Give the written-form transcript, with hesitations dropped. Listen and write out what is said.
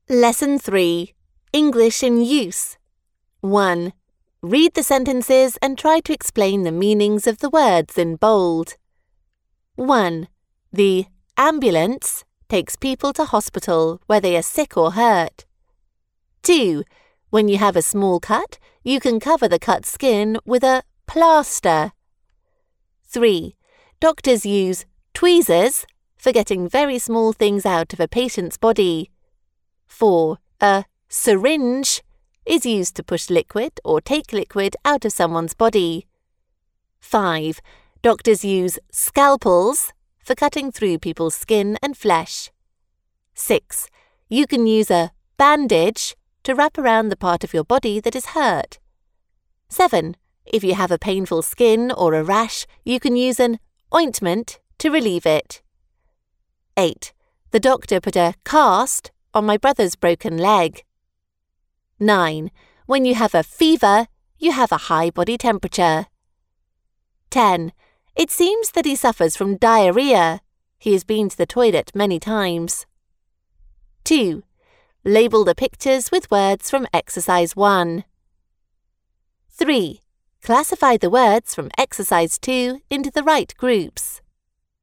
Lesson 3. English in Use. 1. Read the sentences and try to explain the meanings of the words in bold. 1. The ambulance takes people to hospital where they are sick or hurt. 2. When you have a small cut, you can cover the cut skin with a plaster. 3. Doctors use tweezers for getting very small things out of a patient's body. 4. A syringe is used to push liquid or take liquid out of someone's body. 5. Doctors use scalpels for cutting through people's skin and flesh. 6. You can use a bandage to wrap around the part of your body that is hurt. 7. If you have a painful skin or a rash, you can use an ointment to relieve it. 8. The doctor put a cast on my brother's broken leg. 9. When you have a fever, you have a high body temperature. 10. It seems that he suffers from diarrhea. He has been to the toilet many times. 2. Label the pictures with words from Exercise 1. 3. Classify the words from Exercise 2 into the right groups.